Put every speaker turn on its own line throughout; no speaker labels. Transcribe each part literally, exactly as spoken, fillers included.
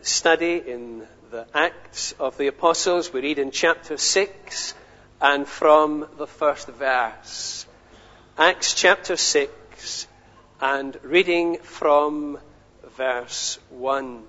study in the Acts of the Apostles. We read in chapter six and from the first verse. Acts chapter six and reading from verse one.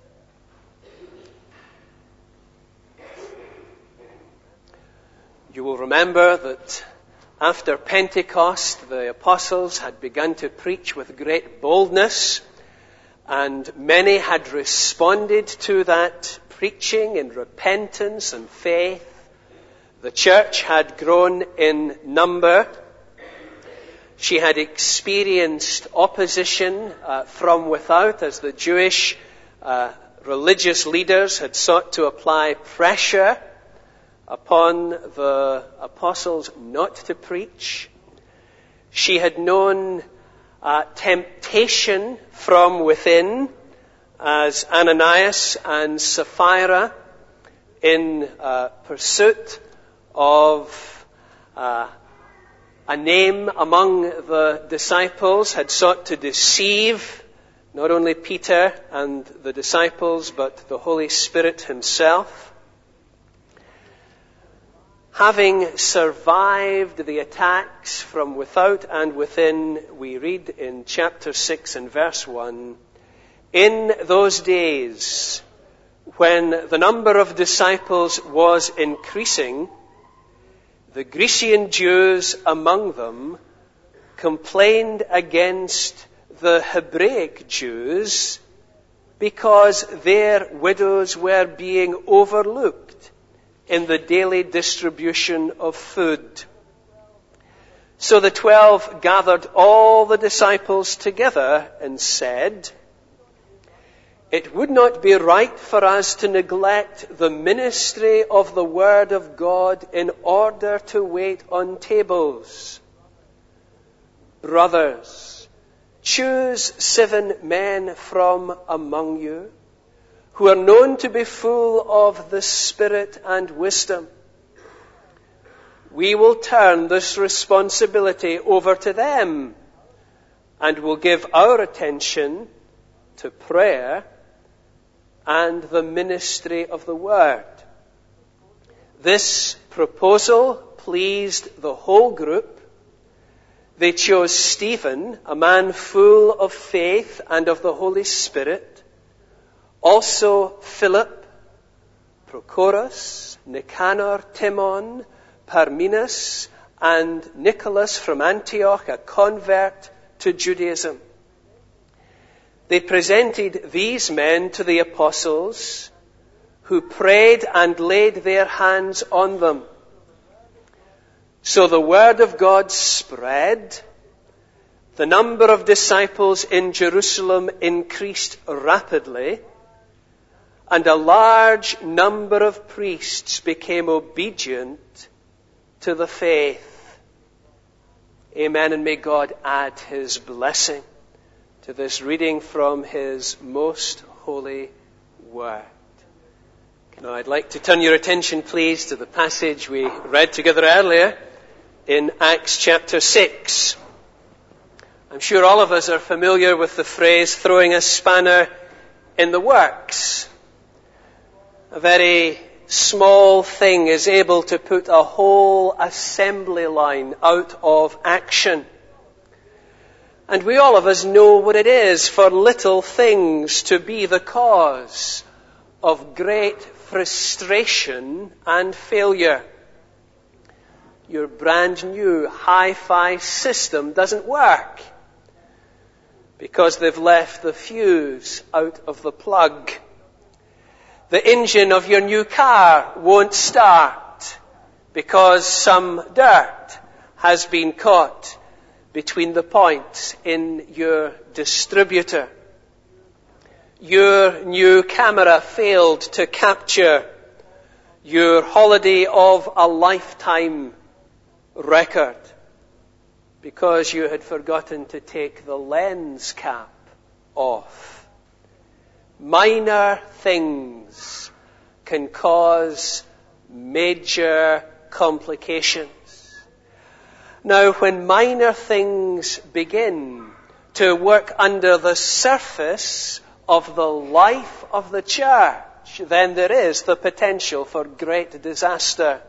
You will remember that after Pentecost, the apostles had begun to preach with great boldness, and many had responded to that preaching in repentance and faith. The church had grown in number. She had experienced opposition uh, from without, as the Jewish uh, religious leaders had sought to apply pressure upon the apostles not to preach. She had known uh, temptation from within, as Ananias and Sapphira, in uh, pursuit of uh, a name among the disciples, had sought to deceive not only Peter and the disciples, but the Holy Spirit himself. Having survived the attacks from without and within, we read in chapter six and verse one, in those days when the number of disciples was increasing, the Grecian Jews among them complained against the Hebraic Jews because their widows were being overlooked in the daily distribution of food. So the twelve gathered all the disciples together and said, "It would not be right for us to neglect the ministry of the Word of God in order to wait on tables. Brothers, choose seven men from among you, who are known to be full of the Spirit and wisdom. We will turn this responsibility over to them and will give our attention to prayer and the ministry of the Word." This proposal pleased the whole group. They chose Stephen, a man full of faith and of the Holy Spirit, also Philip, Prochorus, Nicanor, Timon, Parmenas, and Nicholas from Antioch, a convert to Judaism. They presented these men to the apostles, who prayed and laid their hands on them. So the word of God spread. The number of disciples in Jerusalem increased rapidly, and a large number of priests became obedient to the faith. Amen, and may God add his blessing to this reading from his most holy word. Now I'd like to turn your attention, please, to the passage we read together earlier in Acts chapter six. I'm sure all of us are familiar with the phrase, throwing a spanner in the works. A very small thing is able to put a whole assembly line out of action. And we all of us know what it is for little things to be the cause of great frustration and failure. Your brand new hi-fi system doesn't work because they've left the fuse out of the plug. The engine of your new car won't start because some dirt has been caught between the points in your distributor. Your new camera failed to capture your holiday of a lifetime record because you had forgotten to take the lens cap off. Minor things can cause major complications. Now, when minor things begin to work under the surface of the life of the church, then there is the potential for great disaster.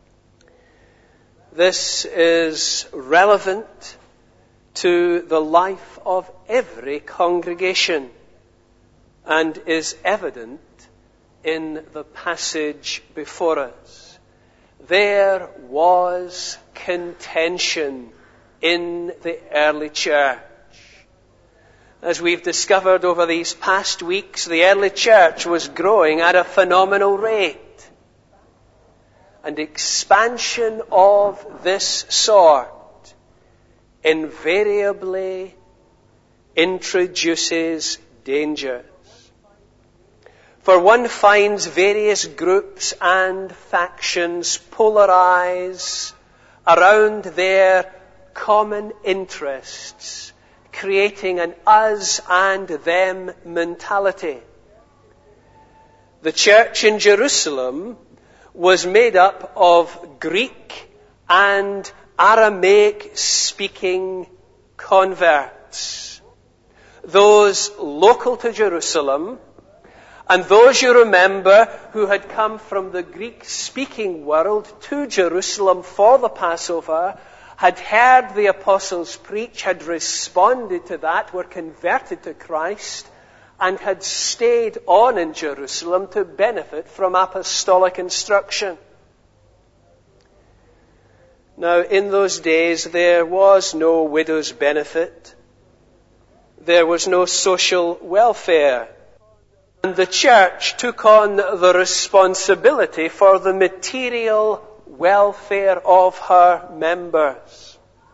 This is relevant to the life of every congregation and is evident in the passage before us. There was contention in the early church. As we've discovered over these past weeks, the early church was growing at a phenomenal rate. And expansion of this sort invariably introduces dangers. For one finds various groups and factions polarize around their common interests, creating an us and them mentality. The church in Jerusalem was made up of Greek and Aramaic-speaking converts. Those local to Jerusalem, and those you remember who had come from the Greek-speaking world to Jerusalem for the Passover, had heard the apostles preach, had responded to that, were converted to Christ, and had stayed on in Jerusalem to benefit from apostolic instruction. Now, in those days, there was no widow's benefit. There was no social welfare. And the church took on the responsibility for the material welfare of her members.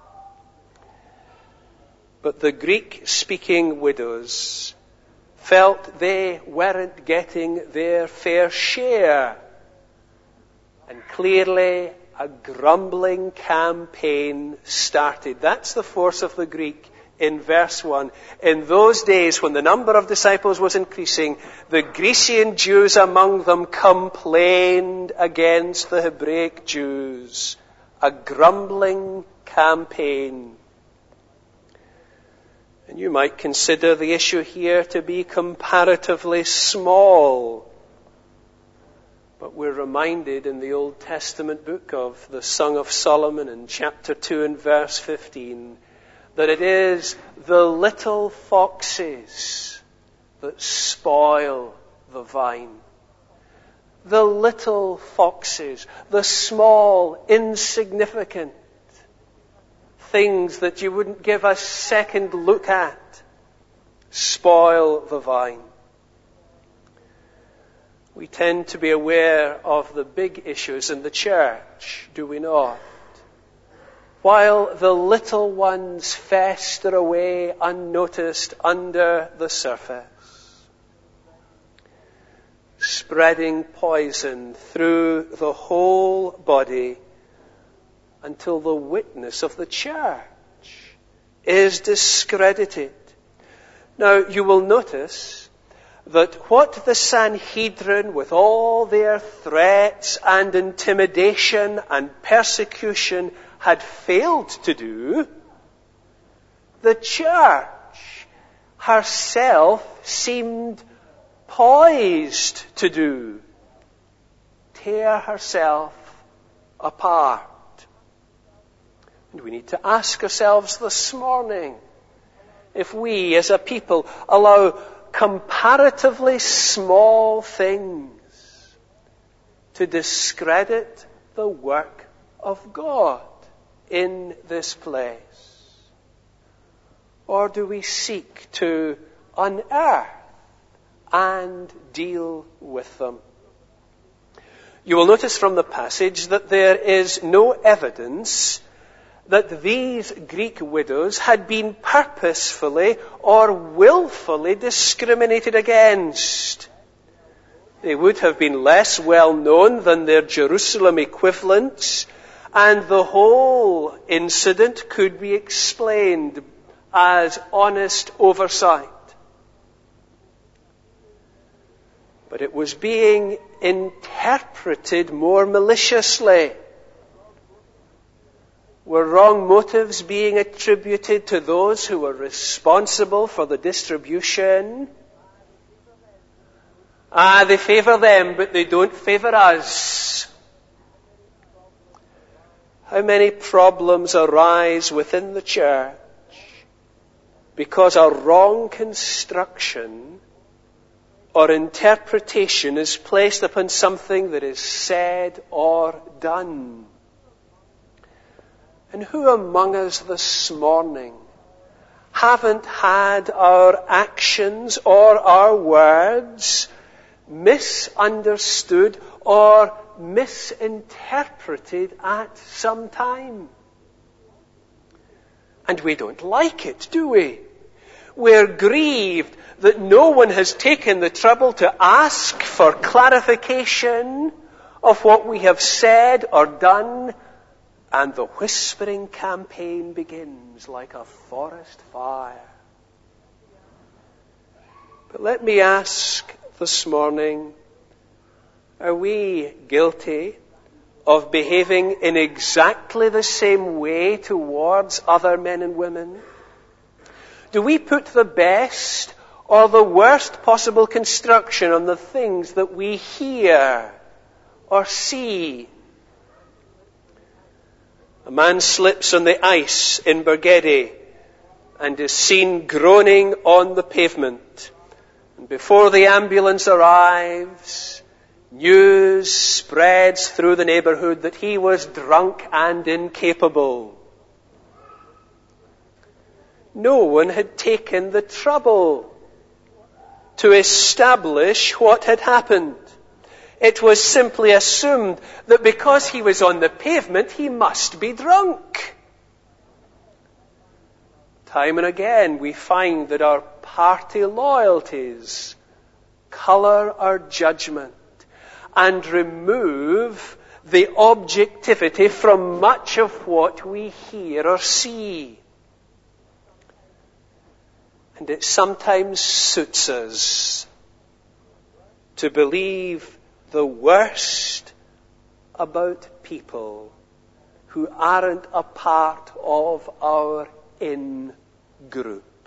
But the Greek-speaking widows felt they weren't getting their fair share. And clearly a grumbling campaign started. That's the force of the Greek in verse one. In those days when the number of disciples was increasing, the Grecian Jews among them complained against the Hebraic Jews. A grumbling campaign. And you might consider the issue here to be comparatively small. But we're reminded in the Old Testament book of the Song of Solomon in chapter two and verse fifteen that it is the little foxes that spoil the vine. The little foxes, the small, insignificant things that you wouldn't give a second look at, spoil the vine. We tend to be aware of the big issues in the church, do we not? While the little ones fester away unnoticed under the surface, spreading poison through the whole body until the witness of the church is discredited. Now, you will notice that what the Sanhedrin, with all their threats and intimidation and persecution, had failed to do, the church herself seemed poised to do. Tear herself apart. And we need to ask ourselves this morning, if we as a people allow comparatively small things to discredit the work of God in this place? Or do we seek to unearth and deal with them? You will notice from the passage that there is no evidence that these Greek widows had been purposefully or willfully discriminated against. They would have been less well known than their Jerusalem equivalents, and the whole incident could be explained as honest oversight. But it was being interpreted more maliciously. Were wrong motives being attributed to those who were responsible for the distribution? Ah, they favour them, but they don't favour us. How many problems arise within the church because a wrong construction or interpretation is placed upon something that is said or done. And who among us this morning haven't had our actions or our words misunderstood or misinterpreted at some time? And we don't like it, do we? We're grieved that no one has taken the trouble to ask for clarification of what we have said or done, and the whispering campaign begins like a forest fire. But let me ask this morning, are we guilty of behaving in exactly the same way towards other men and women? Do we put the best or the worst possible construction on the things that we hear or see? A man slips on the ice in Bargedi and is seen groaning on the pavement. And before the ambulance arrives, news spreads through the neighbourhood that he was drunk and incapable. No one had taken the trouble to establish what had happened. It was simply assumed that because he was on the pavement, he must be drunk. Time and again, we find that our party loyalties colour our judgment and remove the objectivity from much of what we hear or see. And it sometimes suits us to believe the worst about people who aren't a part of our in-group.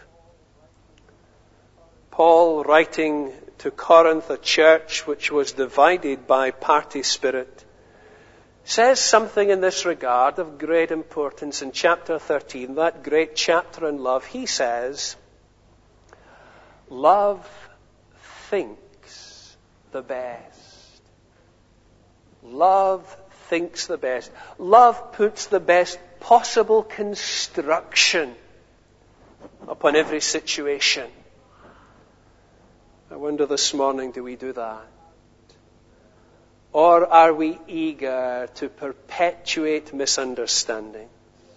Paul, writing to Corinth, a church which was divided by party spirit, says something in this regard of great importance in chapter thirteen, that great chapter on love. He says, love thinks the best. Love thinks the best. Love puts the best possible construction upon every situation. I wonder this morning, do we do that? Or are we eager to perpetuate misunderstanding?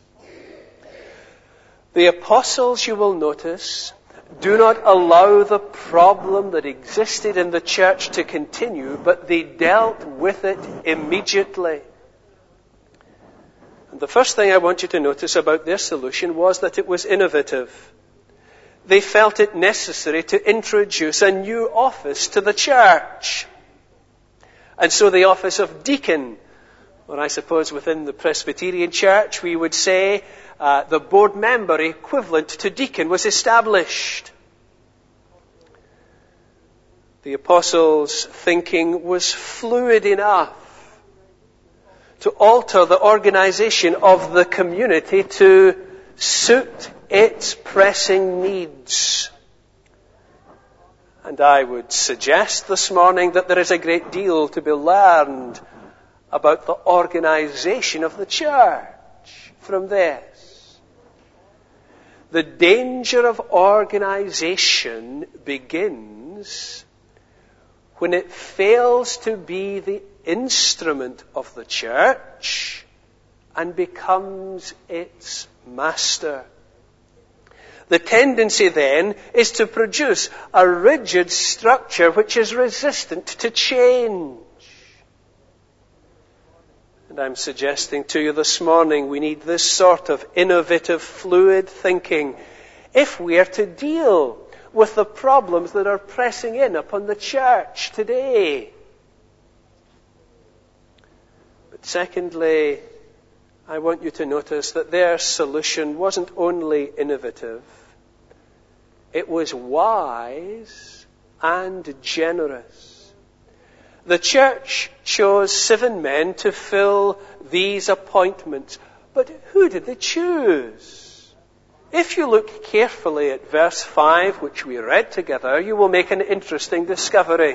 The apostles, you will notice, do not allow the problem that existed in the church to continue, but they dealt with it immediately. And the first thing I want you to notice about their solution was that it was innovative. They felt it necessary to introduce a new office to the church. And so the office of deacon, or I suppose within the Presbyterian church we would say uh, the board member equivalent to deacon, was established. The apostles' thinking was fluid enough to alter the organization of the community to suit its pressing needs. And I would suggest this morning that there is a great deal to be learned about the organization of the church from this. The danger of organization begins when it fails to be the instrument of the church and becomes its master. The tendency then is to produce a rigid structure which is resistant to change. And I'm suggesting to you this morning we need this sort of innovative, fluid thinking if we are to deal with the problems that are pressing in upon the church today. But secondly, I want you to notice that their solution wasn't only innovative, it was wise and generous. The church chose seven men to fill these appointments. But who did they choose? If you look carefully at verse five, which we read together, you will make an interesting discovery.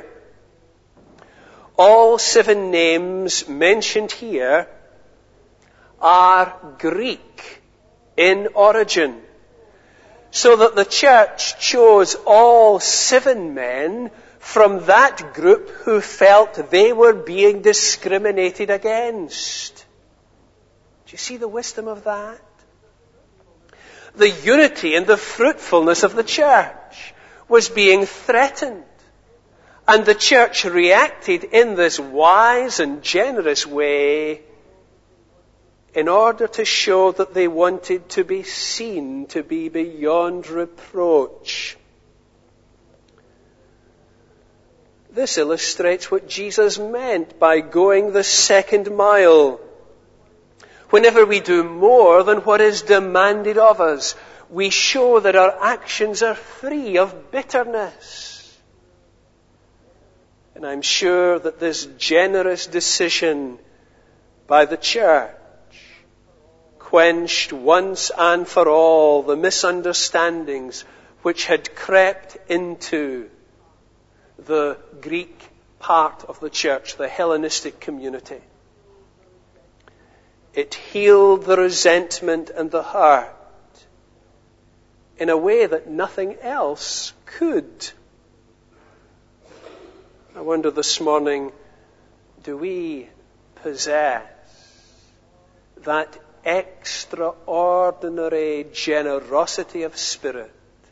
All seven names mentioned here are Greek in origin, so that the church chose all seven men from that group who felt they were being discriminated against. Do you see the wisdom of that? The unity and the fruitfulness of the church was being threatened. And the church reacted in this wise and generous way in order to show that they wanted to be seen to be beyond reproach. This illustrates what Jesus meant by going the second mile. Whenever we do more than what is demanded of us, we show that our actions are free of bitterness. And I'm sure that this generous decision by the church quenched once and for all the misunderstandings which had crept into the Greek part of the church, the Hellenistic community. It healed the resentment and the hurt in a way that nothing else could. I wonder this morning, do we possess that extraordinary generosity of spirit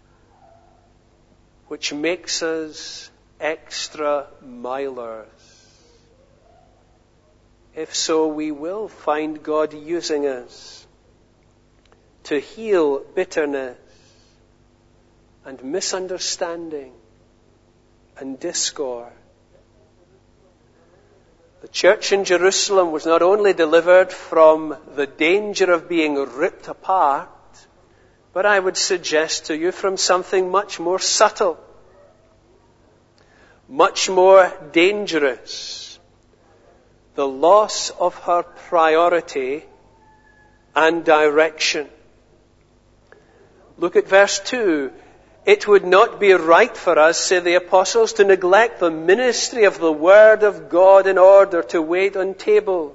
which makes us extra milers? If so, we will find God using us to heal bitterness and misunderstanding and discord. The church in Jerusalem was not only delivered from the danger of being ripped apart, but I would suggest to you from something much more subtle, much more dangerous, the loss of her priority and direction. Look at verse two. It would not be right for us, say the apostles, to neglect the ministry of the Word of God in order to wait on tables.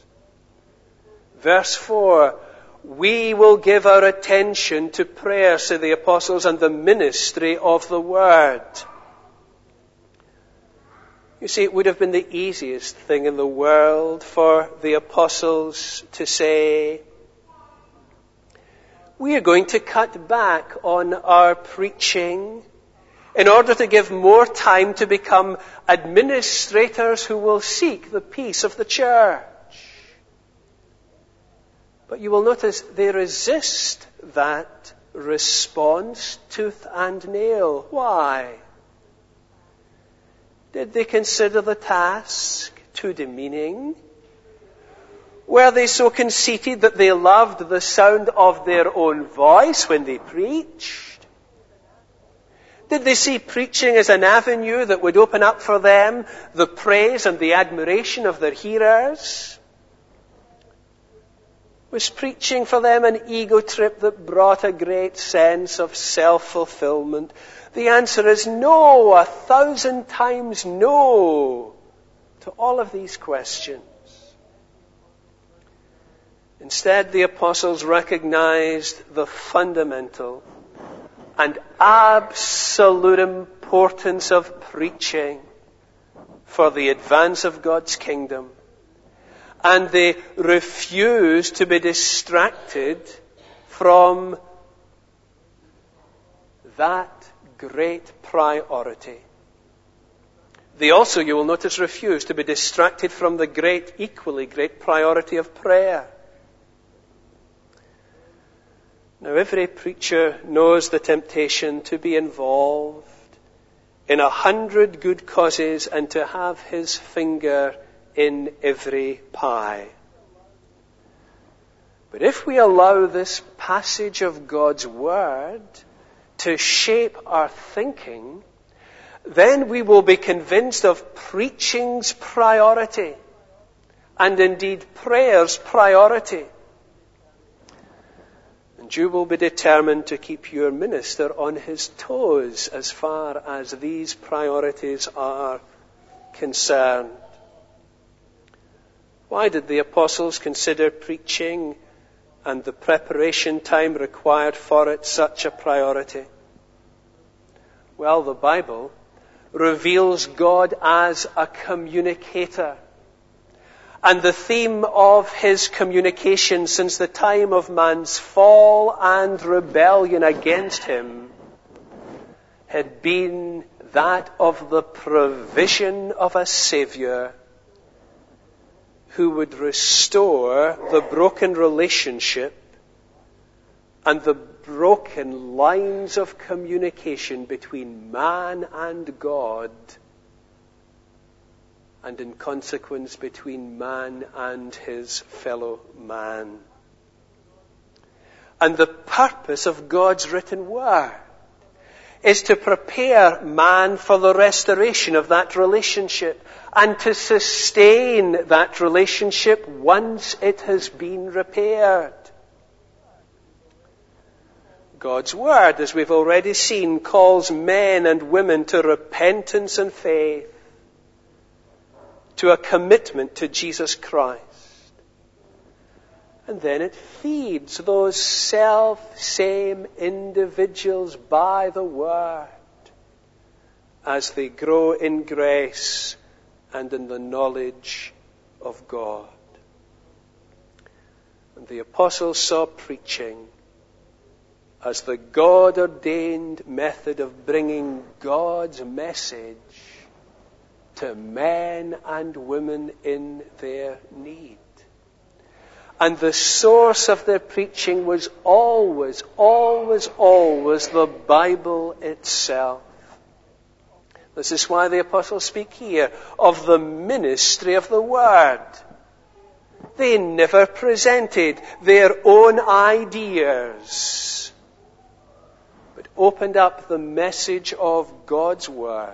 Verse four. We will give our attention to prayer, say the apostles, and the ministry of the Word. You see, it would have been the easiest thing in the world for the apostles to say, we are going to cut back on our preaching in order to give more time to become administrators who will seek the peace of the church. But you will notice they resist that response tooth and nail. Why? Did they consider the task too demeaning? Were they so conceited that they loved the sound of their own voice when they preached? Did they see preaching as an avenue that would open up for them the praise and the admiration of their hearers? Was preaching for them an ego trip that brought a great sense of self-fulfillment? The answer is no, a thousand times no to all of these questions. Instead, the apostles recognized the fundamental and absolute importance of preaching for the advance of God's kingdom. And they refused to be distracted from that great priority. They also, you will notice, refused to be distracted from the great, equally great priority of prayer. Now, every preacher knows the temptation to be involved in a hundred good causes and to have his finger in every pie. But if we allow this passage of God's Word to shape our thinking then we will be convinced of preaching's priority, and indeed prayer's priority. And you will be determined to keep your minister on his toes as far as these priorities are concerned. Why did the apostles consider preaching and the preparation time required for it such a priority? Well, the Bible reveals God as a communicator. And the theme of his communication since the time of man's fall and rebellion against him had been that of the provision of a Savior who would restore the broken relationship and the broken lines of communication between man and God, and in consequence between man and his fellow man. And the purpose of God's written word is to prepare man for the restoration of that relationship and to sustain that relationship once it has been repaired. God's word, as we've already seen, calls men and women to repentance and faith, to a commitment to Jesus Christ. And then it feeds those self-same individuals by the word as they grow in grace and in the knowledge of God. And the apostles saw preaching as the God-ordained method of bringing God's message to men and women in their need. And the source of their preaching was always, always, always the Bible itself. This is why the apostles speak here of the ministry of the Word. They never presented their own ideas, but opened up the message of God's Word.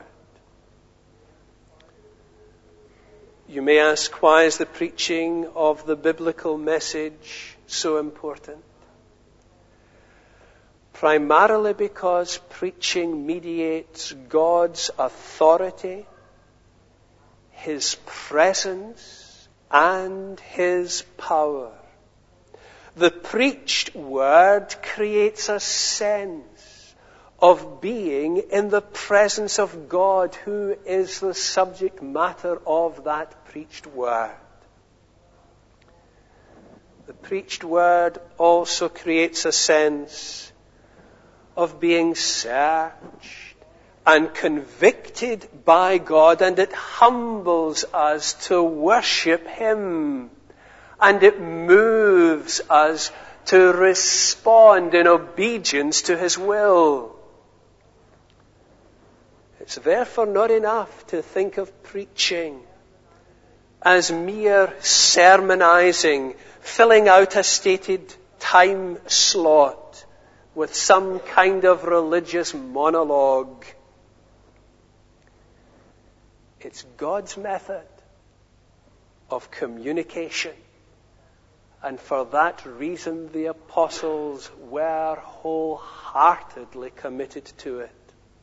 You may ask, why is the preaching of the biblical message so important? Primarily because preaching mediates God's authority, his presence, and his power. The preached word creates a sense of being in the presence of God, who is the subject matter of that preached word. The preached word also creates a sense of being searched and convicted by God, and it humbles us to worship him, and it moves us to respond in obedience to his will. It's therefore not enough to think of preaching as mere sermonizing, filling out a stated time slot with some kind of religious monologue. It's God's method of communication. And for that reason, the apostles were wholeheartedly committed to it.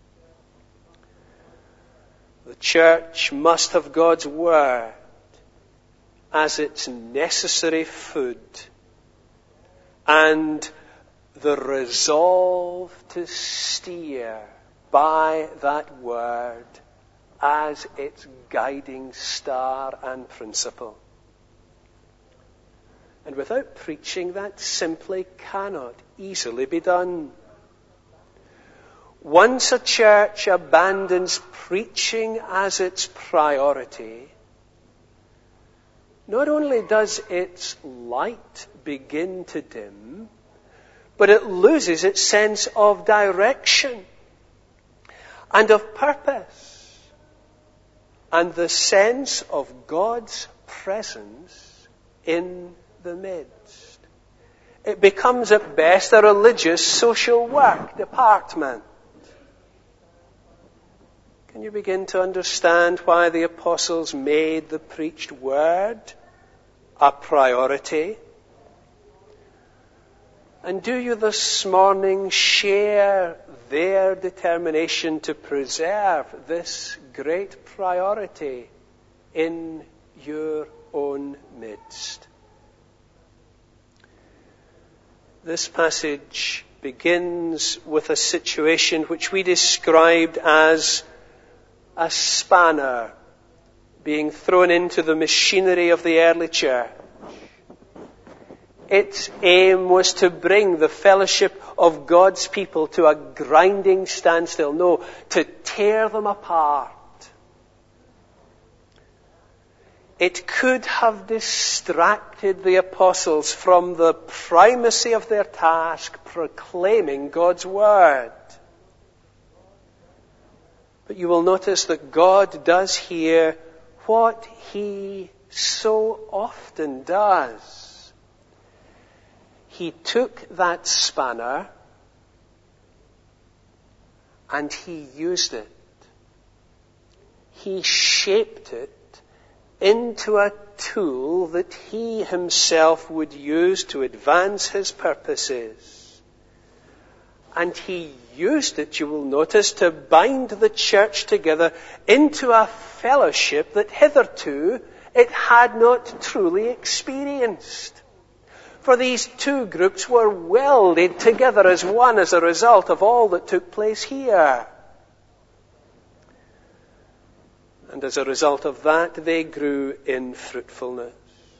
The church must have God's word as its necessary food, and the resolve to steer by that word as its guiding star and principle. And without preaching, that simply cannot easily be done. Once a church abandons preaching as its priority, not only does its light begin to dim, but it loses its sense of direction and of purpose, and the sense of God's presence in the midst. It becomes at best a religious social work department. Can you begin to understand why the apostles made the preached word a priority? And do you this morning share their determination to preserve this great priority in your own midst? This passage begins with a situation which we described as a spanner being thrown into the machinery of the early church. Its aim was to bring the fellowship of God's people to a grinding standstill. No, to tear them apart. It could have distracted the apostles from the primacy of their task, proclaiming God's word. But you will notice that God does here what he so often does. He took that spanner and he used it. He shaped it into a tool that he himself would use to advance his purposes. And he used it, you will notice, to bind the church together into a fellowship that hitherto it had not truly experienced. For these two groups were welded together as one as a result of all that took place here. And as a result of that, they grew in fruitfulness.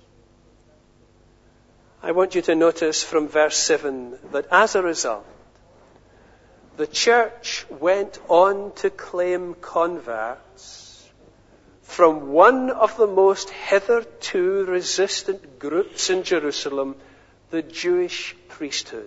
I want you to notice from verse seven that as a result, the church went on to claim converts from one of the most hitherto resistant groups in Jerusalem, the Jewish priesthood.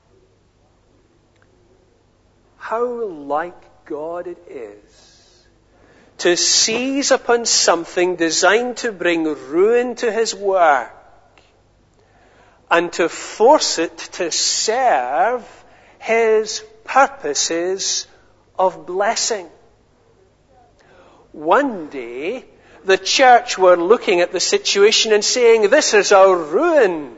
How like God it is to seize upon something designed to bring ruin to his work and to force it to serve his purposes of blessing. One day, the church were looking at the situation and saying, "This is our ruin."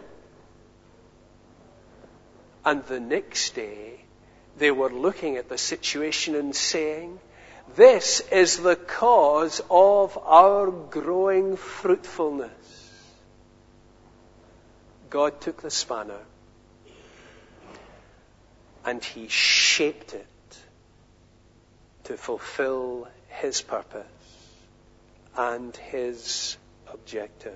And the next day, they were looking at the situation and saying, "This is the cause of our growing fruitfulness." God took the spanner and he shaped it to fulfill his purpose and his objective.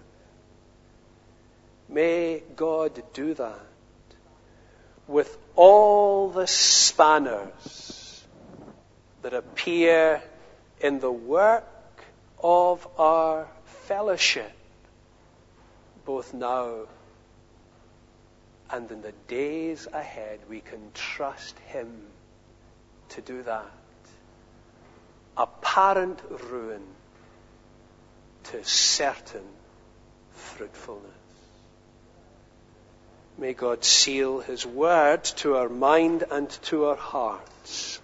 May God do that with all the spanners that appear in the work of our fellowship, both now and in the days ahead. We can trust him to do that. Apparent ruin to certain fruitfulness. May God seal his word to our mind and to our hearts.